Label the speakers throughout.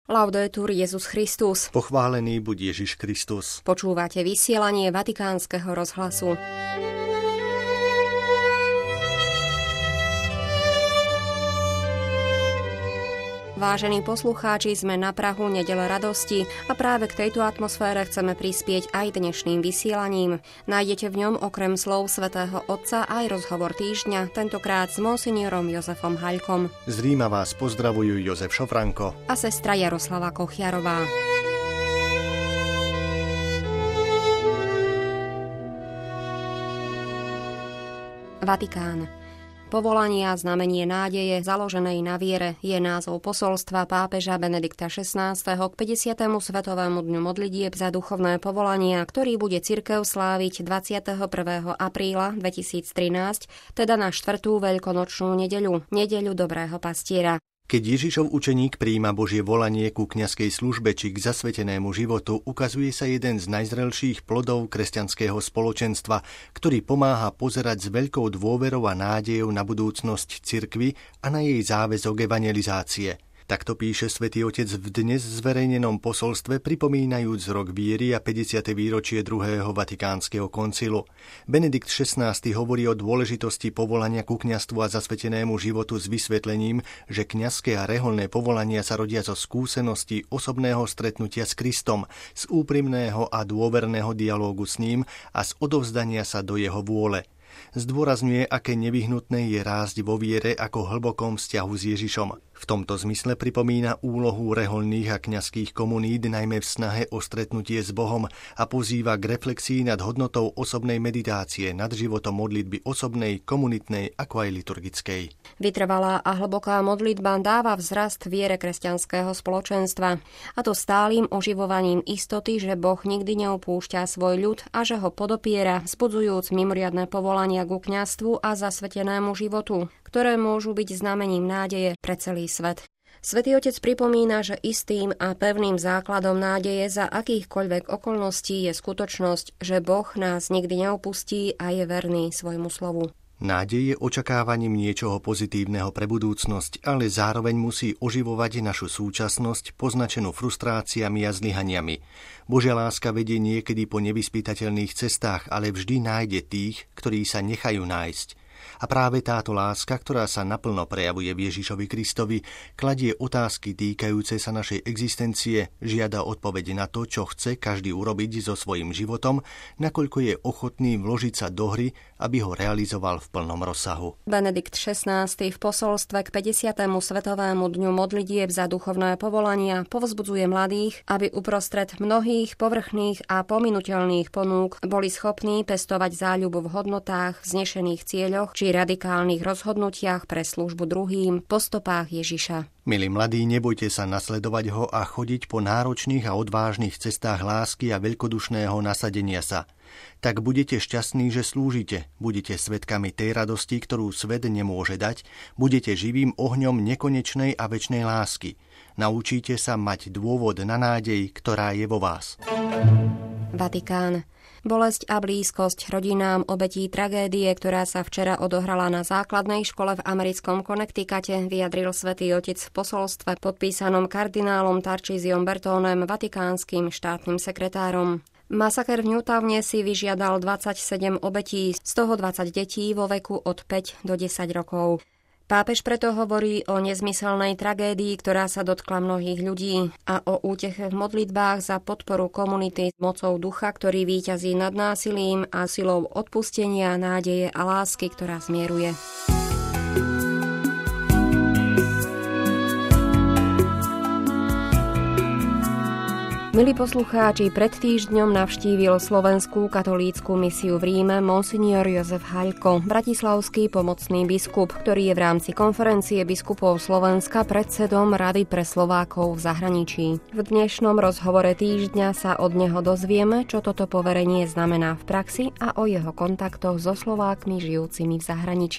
Speaker 1: Laudetur Jesus Christus.
Speaker 2: Pochválený buď Ježiš Kristus.
Speaker 1: Počúvate vysielanie Vatikánskeho rozhlasu. Vážení poslucháči, sme na prahu nedele radosti a práve k tejto atmosfére chceme prispieť aj dnešným vysielaním. Nájdete v ňom okrem slov svätého Otca aj rozhovor týždňa, tentokrát s monsignorom Jozefom Haľkom.
Speaker 2: Z Ríma vás pozdravujú Jozef Šofranko
Speaker 1: a sestra Jaroslava Kochiarová. Vatikán. Povolanie a znamenie nádeje, založenej na viere, je názov posolstva pápeža Benedikta XVI. K 50. Svetovému dňu modlitieb za duchovné povolania, ktorý bude cirkev sláviť 21. apríla 2013, teda na 4. veľkonočnú nedeľu dobrého pastiera.
Speaker 2: Keď Ježišov učeník prijíma Božie volanie ku kňazskej službe či k zasvetenému životu, ukazuje sa jeden z najzrelších plodov kresťanského spoločenstva, ktorý pomáha pozerať s veľkou dôverou a nádejou na budúcnosť cirkvi a na jej záväzok evangelizácie. Takto píše Svätý Otec v dnes zverejnenom posolstve, pripomínajúc rok viery a 50. výročie druhého Vatikánskeho koncilu. Benedikt XVI. Hovorí o dôležitosti povolania ku kňazstvu a zasvetenému životu s vysvetlením, že kňazské a reholné povolania sa rodia zo skúsenosti osobného stretnutia s Kristom, z úprimného a dôverného dialógu s ním a z odovzdania sa do jeho vôle. Zdôrazňuje, aké nevyhnutné je rásť vo viere ako hlbokom vzťahu s Ježišom. V tomto zmysle pripomína úlohu reholných a kňazských komunít najmä v snahe o stretnutie s Bohom a pozýva k reflexii nad hodnotou osobnej meditácie, nad životom modlitby osobnej, komunitnej ako aj liturgickej.
Speaker 1: Vytrvalá a hlboká modlitba dáva vzrast viere kresťanského spoločenstva, a to stálym oživovaním istoty, že Boh nikdy neopúšťa svoj ľud a že ho podopiera, vzbudzujúc mimoriadne povolania ku kňazstvu a zasvetenému životu, ktoré môžu byť znamením nádeje pre celý svet. Svätý Otec pripomína, že istým a pevným základom nádeje za akýchkoľvek okolností je skutočnosť, že Boh nás nikdy neopustí a je verný svojmu slovu.
Speaker 2: Nádej je očakávaním niečoho pozitívneho pre budúcnosť, ale zároveň musí oživovať našu súčasnosť poznačenú frustráciami a zlyhaniami. Božia láska vedie niekedy po nevyspytateľných cestách, ale vždy nájde tých, ktorí sa nechajú nájsť. A práve táto láska, ktorá sa naplno prejavuje v Ježišovi Kristovi, kladie otázky týkajúce sa našej existencie, žiada odpoveď na to, čo chce každý urobiť so svojím životom, nakoľko je ochotný vložiť sa do hry, aby ho realizoval v plnom rozsahu.
Speaker 1: Benedikt XVI. V posolstve k 50. Svetovému dňu modlitieb za duchovné povolania povzbudzuje mladých, aby uprostred mnohých povrchných a pominuteľných ponúk boli schopní pestovať záľubu v hodnotách, vznešených cieľoch či radikálnych rozhodnutiach pre službu druhým po stopách Ježiša.
Speaker 2: Milí mladí, nebojte sa nasledovať ho a chodiť po náročných a odvážnych cestách lásky a veľkodušného nasadenia sa. Tak budete šťastní, že slúžite, budete svedkami tej radosti, ktorú svet nemôže dať, budete živým ohňom nekonečnej a večnej lásky. Naučíte sa mať dôvod na nádej, ktorá je vo vás.
Speaker 1: Vatikán. Bolesť a blízkosť rodinám obetí tragédie, ktorá sa včera odohrala na základnej škole v americkom Connecticute, vyjadril Svätý Otec v posolstve podpísanom kardinálom Tarcísiom Bertónem, vatikánskym štátnym sekretárom. Masaker v Newtowne si vyžiadal 27 obetí, z toho 20 detí vo veku od 5 do 10 rokov. Pápež preto hovorí o nezmyselnej tragédii, ktorá sa dotkla mnohých ľudí, a o úteche v modlitbách za podporu komunity s mocou ducha, ktorý víťazí nad násilím, a silou odpustenia, nádeje a lásky, ktorá zmieruje. Milí poslucháči, pred týždňom navštívil slovenskú katolícku misiu v Ríme monsignor Jozef Haľko, bratislavský pomocný biskup, ktorý je v rámci konferencie biskupov Slovenska predsedom Rady pre Slovákov v zahraničí. V dnešnom rozhovore týždňa sa od neho dozvieme, čo toto poverenie znamená v praxi a o jeho kontaktoch so Slovákmi žijúcimi v zahraničí.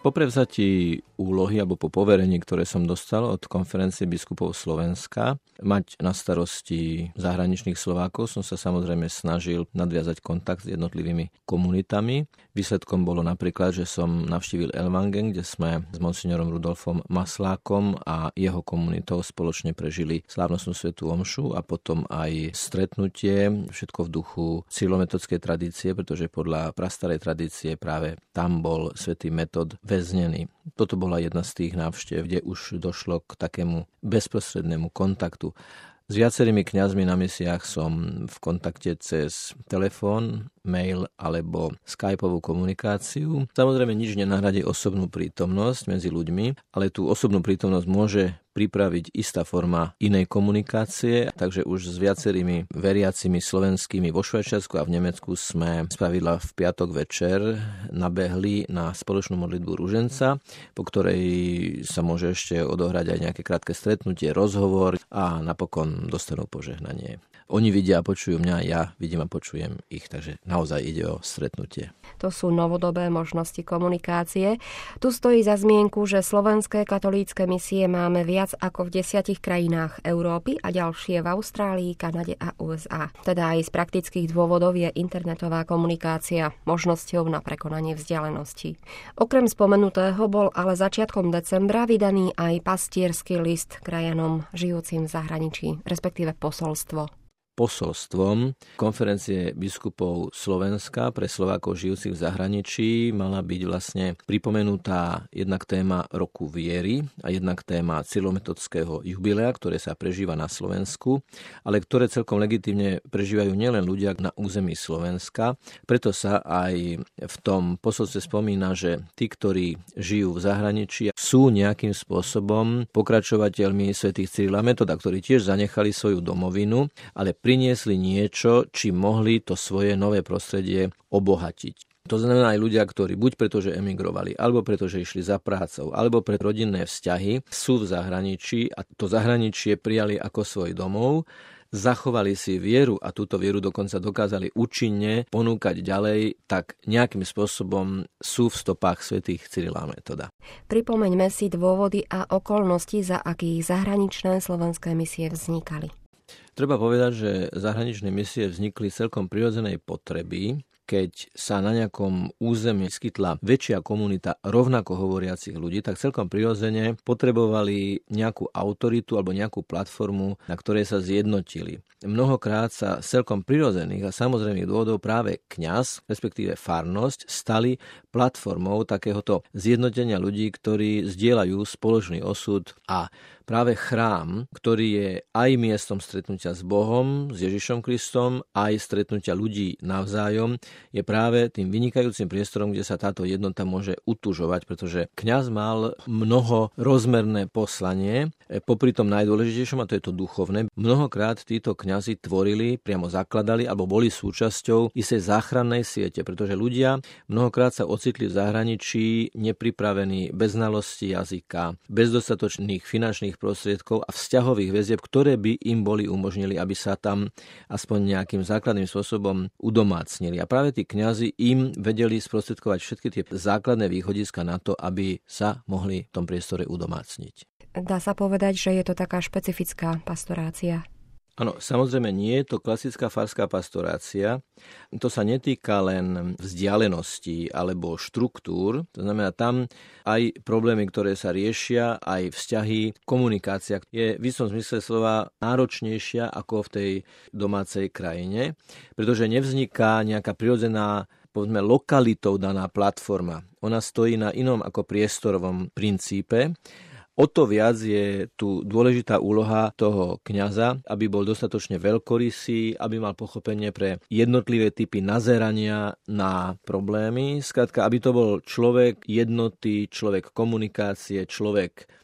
Speaker 3: Po prevzatí úlohy alebo po poverení, ktoré som dostal od Konferencie biskupov Slovenska, mať na starosti zahraničných Slovákov, som sa samozrejme snažil nadviazať kontakt s jednotlivými komunitami. Výsledkom bolo napríklad, že som navštívil Ellwangen, kde sme s monsignorom Rudolfom Maslákom a jeho komunitou spoločne prežili slávnostnú svätú omšu a potom aj stretnutie, všetko v duchu cyrilometodskej tradície, pretože podľa prastarej tradície práve tam bol svätý Metod väznený. Toto bola jedna z tých návštev, kde už došlo k takému bezprostrednému kontaktu. S viacerými kňazmi na misiách som v kontakte cez telefón, mail alebo skypovú komunikáciu. Samozrejme nič nenahradí osobnú prítomnosť medzi ľuďmi, ale tú osobnú prítomnosť môže pripraviť istá forma inej komunikácie, takže už s viacerými veriacimi slovenskými vo Švajčiarsku a v Nemecku sme spravidla v piatok večer nabehli na spoločnú modlitbu ruženca, po ktorej sa môže ešte odohrať aj nejaké krátke stretnutie, rozhovor a napokon dostanú požehnanie. Oni vidia a počujú mňa, ja vidím a počujem ich, takže naozaj ide o stretnutie.
Speaker 1: To sú novodobé možnosti komunikácie. Tu stojí za zmienku, že slovenské katolícke misie máme viac ako v 10 krajinách Európy a ďalšie v Austrálii, Kanade a USA. Teda aj z praktických dôvodov je internetová komunikácia možnosťou na prekonanie vzdialenosti. Okrem spomenutého bol ale začiatkom decembra vydaný aj pastiersky list krajanom žijúcim v zahraničí, respektíve posolstvo.
Speaker 3: Posolstvom Konferencie biskupov Slovenska pre Slovákov žijúcich v zahraničí mala byť vlastne pripomenutá jednak téma roku viery a jednak téma cyrilometodského jubilea, ktoré sa prežíva na Slovensku, ale ktoré celkom legitímne prežívajú nielen ľudia na území Slovenska. Preto sa aj v tom posolstve spomína, že tí, ktorí žijú v zahraničí, sú nejakým spôsobom pokračovateľmi svätých Cyrila a Metoda, ktorí tiež zanechali svoju domovinu, ale priniesli niečo, či mohli to svoje nové prostredie obohatiť. To znamená aj ľudia, ktorí buď pretože emigrovali, alebo pretože išli za prácou, alebo pre rodinné vzťahy, sú v zahraničí a to zahraničie prijali ako svoj domov, zachovali si vieru a túto vieru dokonca dokázali účinne ponúkať ďalej, tak nejakým spôsobom sú v stopách svätých Cyrila a Metoda.
Speaker 1: Pripomeňme si dôvody a okolnosti, za akých zahraničné slovenské misie vznikali.
Speaker 3: Treba povedať, že zahraničné misie vznikli celkom prirodzenej potreby, keď sa na nejakom území skytla väčšia komunita rovnako hovoriacich ľudí, tak celkom prirodzene potrebovali nejakú autoritu alebo nejakú platformu, na ktorej sa zjednotili. Mnohokrát sa celkom prirodzených a samozrejmých dôvodov práve kňaz, respektíve farnosť, stali platformou takéhoto zjednotenia ľudí, ktorí zdieľajú spoločný osud a práve chrám, ktorý je aj miestom stretnutia s Bohom, s Ježišom Kristom, aj stretnutia ľudí navzájom, je práve tým vynikajúcim priestorom, kde sa táto jednota môže utužovať, pretože kňaz mal mnohorozmerné poslanie, popri tom najdôležitejšom, a to je to duchovné. Mnohokrát títo kňazi tvorili, priamo zakladali alebo boli súčasťou istej záchrannej siete, pretože ľudia mnohokrát sa ocitli v zahraničí nepripravení, bez znalosti jazyka, bez dostatočných finančných prostriedkov a vzťahových väzieb, ktoré by im boli umožnili, aby sa tam aspoň nejakým základným spôsobom udomácnili. A práve tí kňazi im vedeli sprostredkovať všetky tie základné východiska na to, aby sa mohli v tom priestore udomácniť.
Speaker 1: Dá sa povedať, že je to taká špecifická pastorácia?
Speaker 3: Áno, samozrejme nie je to klasická farská pastorácia. To sa netýka len vzdialenosti alebo štruktúr. To znamená, tam aj problémy, ktoré sa riešia, aj vzťahy, komunikácia je v istom zmysle slova náročnejšia ako v tej domácej krajine, pretože nevzniká nejaká prirodzená, povedzme, lokalitou daná platforma. Ona stojí na inom ako priestorovom princípe. O to viac je tu dôležitá úloha toho kňaza, aby bol dostatočne veľkorysý, aby mal pochopenie pre jednotlivé typy nazerania na problémy. Skrátka, aby to bol človek jednoty, človek komunikácie, človek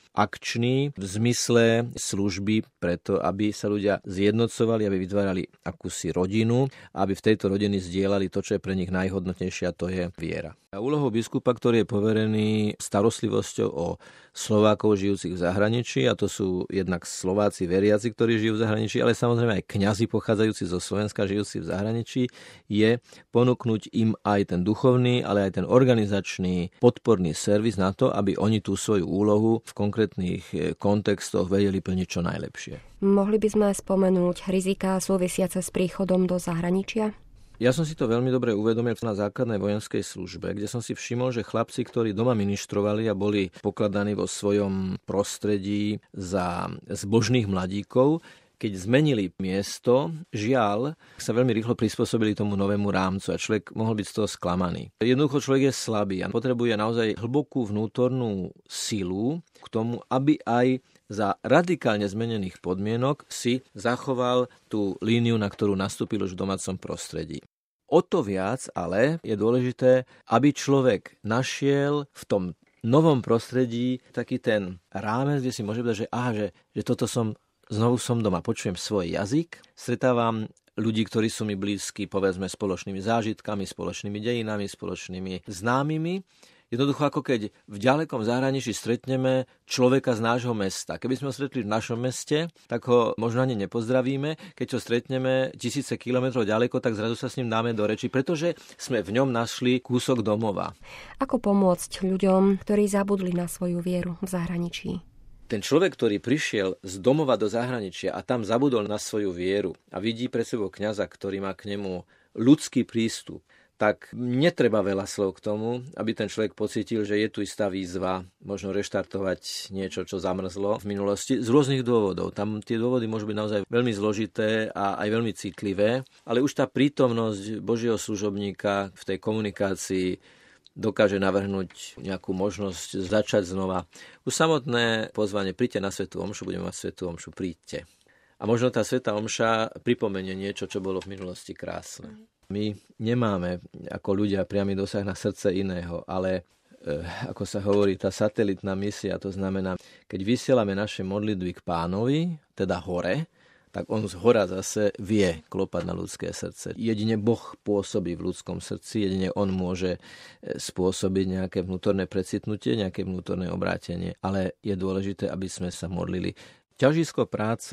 Speaker 3: akčný v zmysle služby preto, aby sa ľudia zjednocovali, aby vytvárali akúsi rodinu, aby v tejto rodine zdieľali to, čo je pre nich najhodnotnejšie, a to je viera. A úlohou biskupa, ktorý je poverený starostlivosťou o Slovákov žijúcich v zahraničí, a to sú jednak Slováci veriaci, ktorí žijú v zahraničí, ale samozrejme aj kňazi pochádzajúci zo Slovenska žijúci v zahraničí, je ponúknuť im aj ten duchovný, ale aj ten organizačný podporný servis na to, aby oni tú svoju úlohu v konkrétnych kontextoch vedeli plniť čo najlepšie.
Speaker 1: Mohli by sme spomenúť riziká súvisiace s príchodom do zahraničia?
Speaker 3: Ja som si to veľmi dobre uvedomil na základnej vojenskej službe, kde som si všimol, že chlapci, ktorí doma ministrovali a boli pokladaní vo svojom prostredí za zbožných mladíkov, keď zmenili miesto, žiaľ, sa veľmi rýchlo prispôsobili tomu novému rámcu a človek mohol byť z toho sklamaný. Jednoducho človek je slabý a potrebuje naozaj hlbokú vnútornú silu k tomu, aby aj za radikálne zmenených podmienok si zachoval tú líniu, na ktorú nastúpil už v domácom prostredí. O to viac ale je dôležité, aby človek našiel v tom novom prostredí taký ten rámec, kde si môže povedať, že toto znovu som doma, počujem svoj jazyk, stretávam ľudí, ktorí sú mi blízki, povedzme, spoločnými zážitkami, spoločnými dejinami, spoločnými známymi. Jednoducho, ako keď v ďalekom zahraničí stretneme človeka z nášho mesta. Keby sme ho stretli v našom meste, tak ho možno ani nepozdravíme. Keď ho stretneme tisíce kilometrov ďaleko, tak zrazu sa s ním dáme do reči, pretože sme v ňom našli kúsok domova.
Speaker 1: Ako pomôcť ľuďom, ktorí zabudli na svoju vieru v zahraničí?
Speaker 3: Ten človek, ktorý prišiel z domova do zahraničia a tam zabudol na svoju vieru a vidí pred sebou kňaza, ktorý má k nemu ľudský prístup, tak netreba veľa slov k tomu, aby ten človek pocítil, že je tu istá výzva, možno reštartovať niečo, čo zamrzlo v minulosti, z rôznych dôvodov. Tam tie dôvody môžu byť naozaj veľmi zložité a aj veľmi citlivé, ale už tá prítomnosť Božieho služobníka v tej komunikácii dokáže navrhnúť nejakú možnosť začať znova. Už samotné pozvanie, príďte na svätú omšu, budeme mať svätú omšu, príďte. A možno tá svätá omša pripomenie niečo, čo bolo v minulosti krásne. My nemáme ako ľudia priamy dosah na srdce iného, ale ako sa hovorí, tá satelitná misia, to znamená, keď vysielame naše modlitby k Pánovi, teda hore, tak on z hora zase vie klopať na ľudské srdce. Jedine Boh pôsobí v ľudskom srdci, jedine on môže spôsobiť nejaké vnútorné precitnutie, nejaké vnútorné obrátenie, ale je dôležité, aby sme sa modlili. Ťažisko práce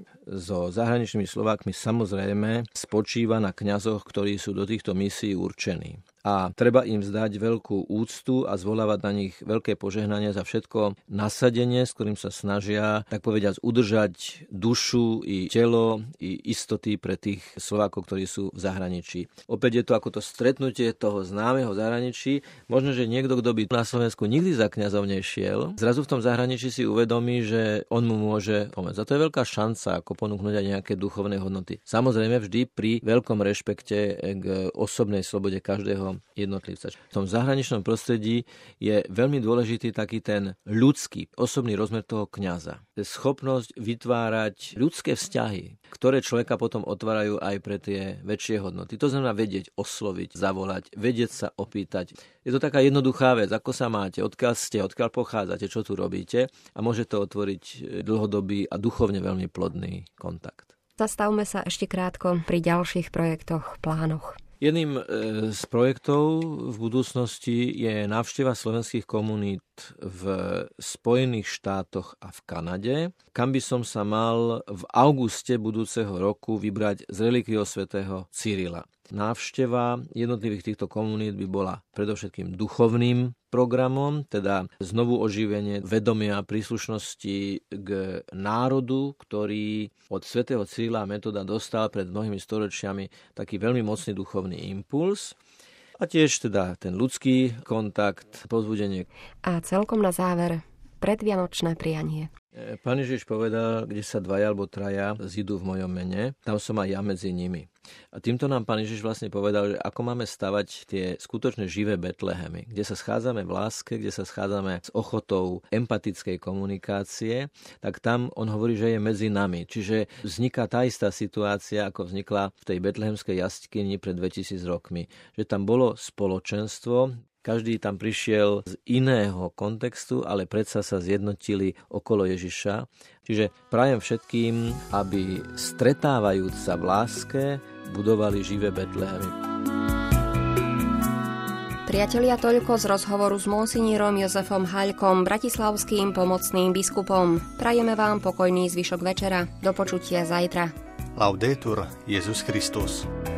Speaker 3: so zahraničnými Slovákmi samozrejme spočíva na kňazoch, ktorí sú do týchto misií určení. A treba im vzdať veľkú úctu a zvolávať na nich veľké požehnanie za všetko nasadenie, s ktorým sa snažia, tak povediac, udržať dušu i telo i istoty pre tých Slovákov, ktorí sú v zahraničí. Opäť je to ako to stretnutie toho známeho v zahraničí. Možno, že niekto, kto by na Slovensku nikdy za kňazom nešiel, zrazu v tom zahraničí si uvedomí, že on mu môže pomôcť. A to je veľká šanca, ako ponúknuť aj nejaké duchovné hodnoty. Samozrejme vždy pri veľkom rešpekte k osobnej slobode každého jednotlivca. V tom zahraničnom prostredí je veľmi dôležitý taký ten ľudský, osobný rozmer toho kňaza. Schopnosť vytvárať ľudské vzťahy, ktoré človeka potom otvárajú aj pre tie väčšie hodnoty. To znamená vedieť osloviť, zavolať, vedieť sa opýtať. Je to taká jednoduchá vec, ako sa máte, odkiaľ ste, odkiaľ pochádzate, čo tu robíte, a môže to otvoriť dlhodobý a duchovne veľmi plodný kontakt.
Speaker 1: Zastavme sa ešte krátko pri ďalších projektoch, plánoch.
Speaker 3: Jedným z projektov v budúcnosti je návšteva slovenských komunít v Spojených štátoch a v Kanade, kam by som sa mal v auguste budúceho roku vybrať z relikviou svätého Cyrila. Návšteva jednotlivých týchto komunít by bola predovšetkým duchovným programom, teda znovu oživenie vedomia a príslušnosti k národu, ktorý od svätého Cyrila a Metoda dostal pred mnohými storočiami taký veľmi mocný duchovný impuls. A tiež teda ten ľudský kontakt, povzbudenie.
Speaker 1: A celkom na záver predvianočné prianie.
Speaker 3: Pán Ježiš povedal, kde sa dvaja alebo traja zidú v mojom mene, tam som aj ja medzi nimi. A týmto nám Pán Ježiš vlastne povedal, že ako máme stavať tie skutočne živé Betlehemy, kde sa schádzame v láske, kde sa schádzame s ochotou empatickej komunikácie, tak tam on hovorí, že je medzi nami. Čiže vzniká tá istá situácia, ako vznikla v tej betlehemskej jaskyni pred 2000 rokmi. Že tam bolo spoločenstvo, každý tam prišiel z iného kontextu, ale predsa sa zjednotili okolo Ježiša. Čiže prajem všetkým, aby stretávajúc sa v láske budovali živé Betlehemy.
Speaker 1: Priatelia, toľko z rozhovoru s monsignírom Jozefom Haľkom, bratislavským pomocným biskupom. Prajeme vám pokojný zvyšok večera. Do počutia zajtra.
Speaker 2: Laudetur Jesus Christus.